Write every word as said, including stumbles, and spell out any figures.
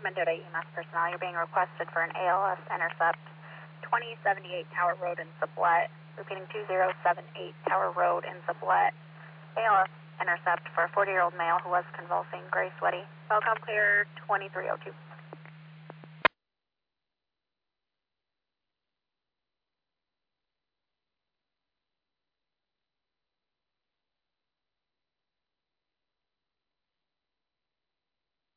Mendota E M S personnel. You're being requested for an A L S intercept, twenty seventy-eight Tower Road in Sublette. Repeating two zero seven eight Tower Road in Sublette. A L S intercept for a forty-year-old male who was convulsing, gray, sweaty. Welcome clear twenty-three oh two.